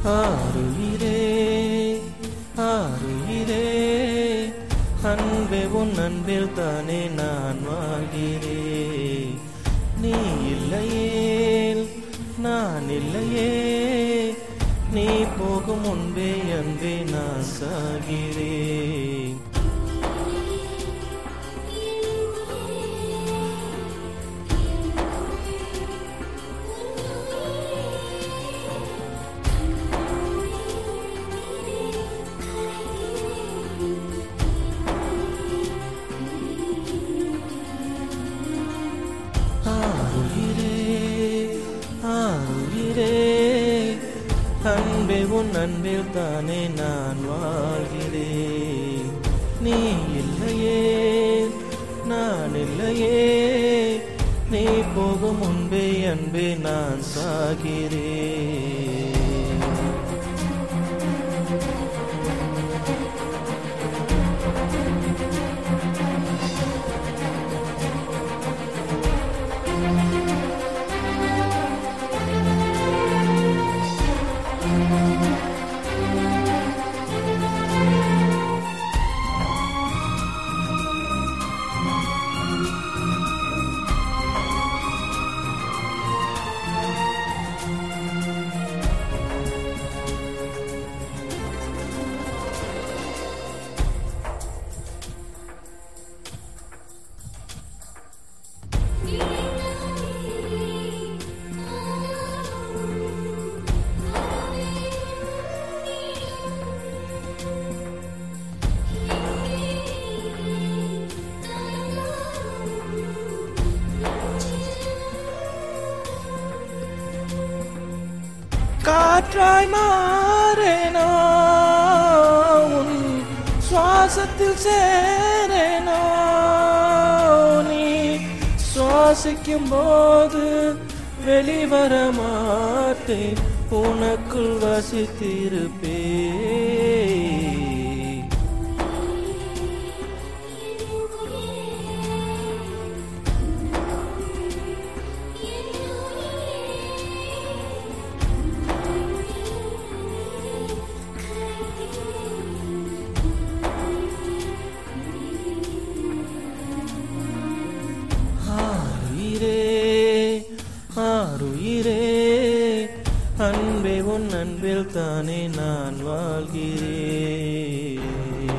ஆருயிரே ஆருயிரே அன்பே உன் அன்பில் தானே நான் வாழ்கிறேன். நீ இல்லையேல் நான் இல்லையே, நீ போகும் முன்பே அன்பே நான் சாகிறேன். அன்பே உன் அன்பில் தானே நான் வாழ்கிறேன். நீ இல்லையே நான் இல்லையே, நீ போகும் முன்பே அன்பே நான் சாகிறேன். காற்றாய் மாறேனோ உன் சுவாசத்தில் சேரேனோ, நீ சுவாசிக்கும் போது வெளிவர மாட்டேன், உனக்குள் வசித்திருப்பேன். ஆருயிரே அன்பே உன் அன்பில் தானே நான் வாழ்கிறேன்.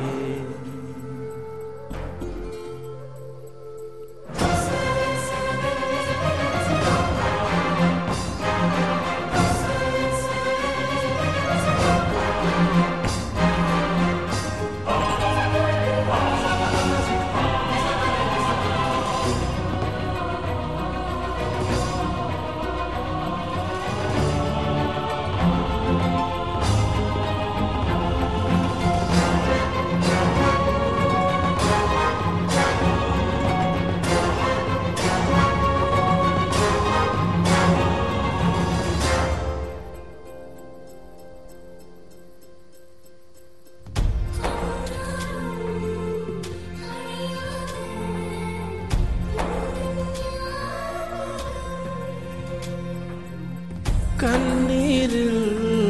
கண்ணீரில்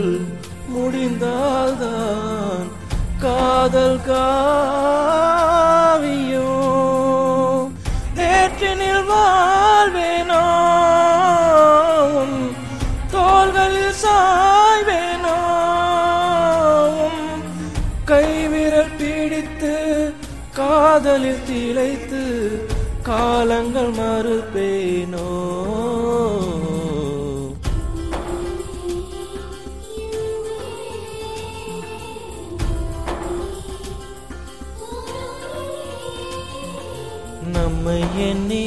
முடிந்தால்தான் காதல் காவியோ, நேற்றினில் வாழ்வேனோ தோள்களில் சாய்வேனோ, கைவிரல் பிடித்து காதலில் திளைத்து காலங்கள் மறுப்பேனோ. நம்மை எண்ணி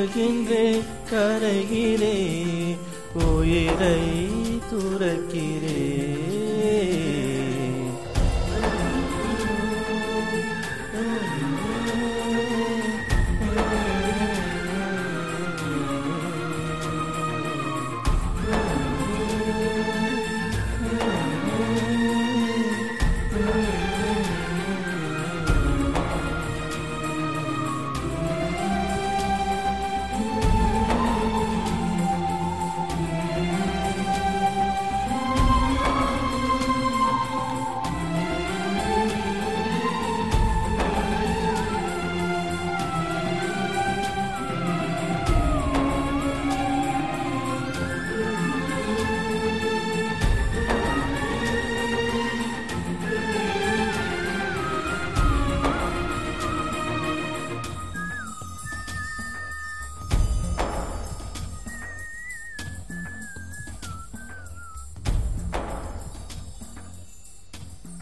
அழுகின்றே கரைகிறே, உயிரை துறக்கிறே.